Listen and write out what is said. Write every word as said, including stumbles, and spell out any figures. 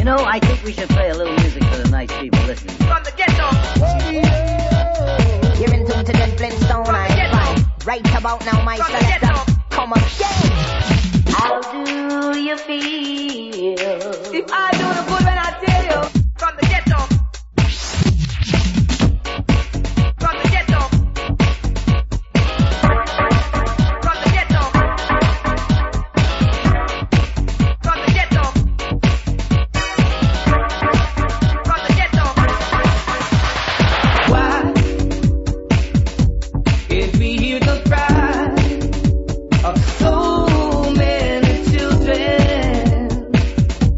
know, I think we should play a little music for the nice people listening. From the ghetto. You're in tune to the Flintstone. I find right about now, my selector. Come again. How do you feel? If I do the good when